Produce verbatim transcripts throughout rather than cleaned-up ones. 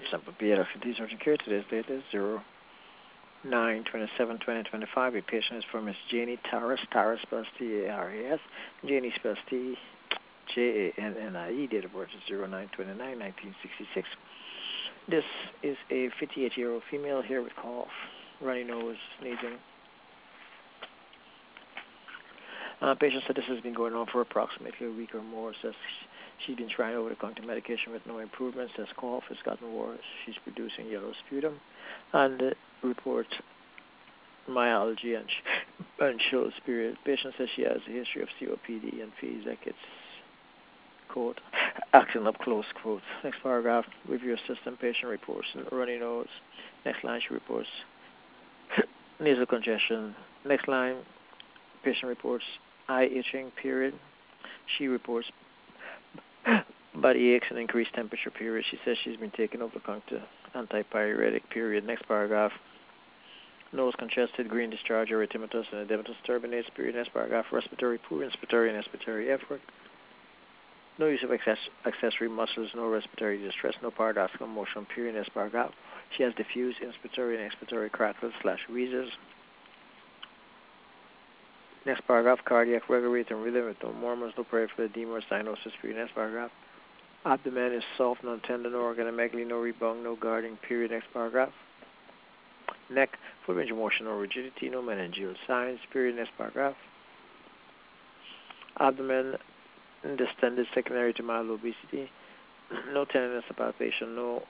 Sample P L F T urgent care. Today's date is zero nine twenty-seven twenty twenty-five. A patient is for Miss Janie Taras. Taras spells T A R A S. Janie spells T J A N N I E. Date of birth is zero nine twenty-nine nineteen sixty-six. This is a fifty-eight-year-old female here with cough, runny nose, sneezing. Uh, patient said this has been going on for approximately a week or more. Says she's been trying over-the-counter medication with no improvement. Says cough has gotten worse. She's producing yellow sputum, and uh, reports myalgia and, sh- and shows period. Patient says she has a history of C O P D and feels like it's, quote, acting up, close quote. Next paragraph, review system. Patient reports runny nose. Next line, she reports nasal congestion. Next line, patient reports eye itching, period. She reports body aches and increased temperature, period. She says she's been taking over-the-counter antipyretic, period. Next paragraph, nose congested, green discharge, erythematous, and edematous turbinates, period. Next paragraph, respiratory, poor inspiratory and expiratory effort. No use of access- accessory muscles, no respiratory distress, no paradoxical motion, period. Next paragraph, she has diffuse inspiratory and expiratory crackles slash wheezes. Next paragraph, cardiac regular rate and rhythm with no murmurs, no peripheral edema or cyanosis, period. Next paragraph, abdomen is soft, non-tender, no organomegaly, no rebound, no guarding, period. Next paragraph, neck, full range of motion, no rigidity, no meningeal signs, period. Next paragraph, abdomen distended secondary to mild obesity, no tenderness or palpation, no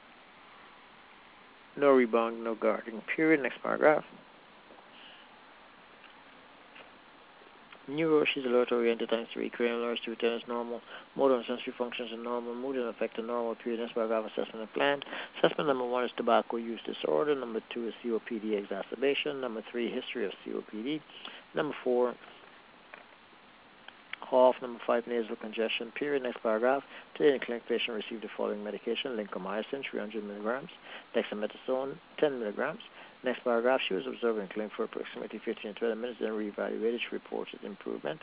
no rebound, no guarding, period. Next paragraph, neuro, she's alert oriented, times three, cranial nerves to return as normal, motor and sensory functions are normal, mood and affect are normal, period. Next paragraph, assessment and plan. Assessment number one is tobacco use disorder, number two is C O P D exacerbation, number three, history of C O P D, number four, cough, number five, nasal congestion, period. Next paragraph, today in clinic, patient received the following medication: lincomycin, three hundred milligrams, dexamethasone, ten milligrams. Next paragraph, she was observed in clinic for approximately fifteen to twenty minutes, then reevaluated. She reported improvement.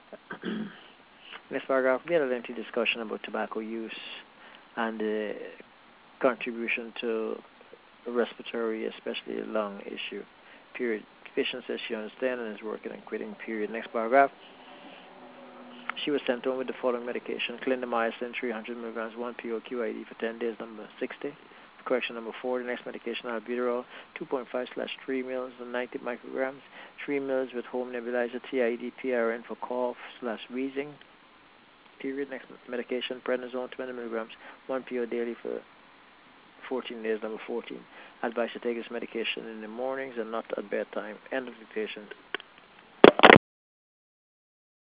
Next paragraph, we had a lengthy discussion about tobacco use and the contribution to respiratory, especially lung issue, period. Patient says she understands and is working on quitting, period. Next paragraph, she was sent home with the following medication: clindamycin, three hundred milligrams, one P O Q I D for ten days, number sixty. Correction number four, the next medication, albuterol, two point five slash three mils and ninety micrograms, three mils with home nebulizer, T I D P R N for cough slash wheezing, period. Next medication, prednisone, twenty milligrams, one P O daily for fourteen days, number fourteen. Advice to take this medication in the mornings and not at bedtime. End of dictation.